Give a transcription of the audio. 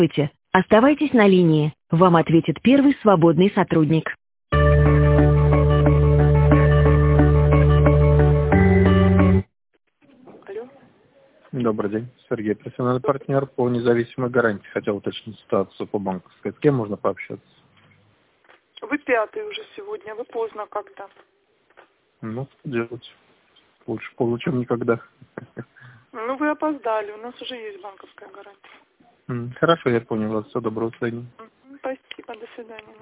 Здравствуйте. Оставайтесь на линии. Вам ответит первый свободный сотрудник. Алло. Добрый день. Сергей, профессиональный партнер по независимой гарантии. Хотел уточнить ситуацию по банковской. С кем можно пообщаться? Вы пятый уже сегодня, вы поздно как-то. Ну, что делать? Лучше позже, чем никогда. Ну, вы опоздали, у нас уже есть банковская гарантия. Хорошо, я понял вас. Всего доброго, до свидания. Спасибо, до свидания.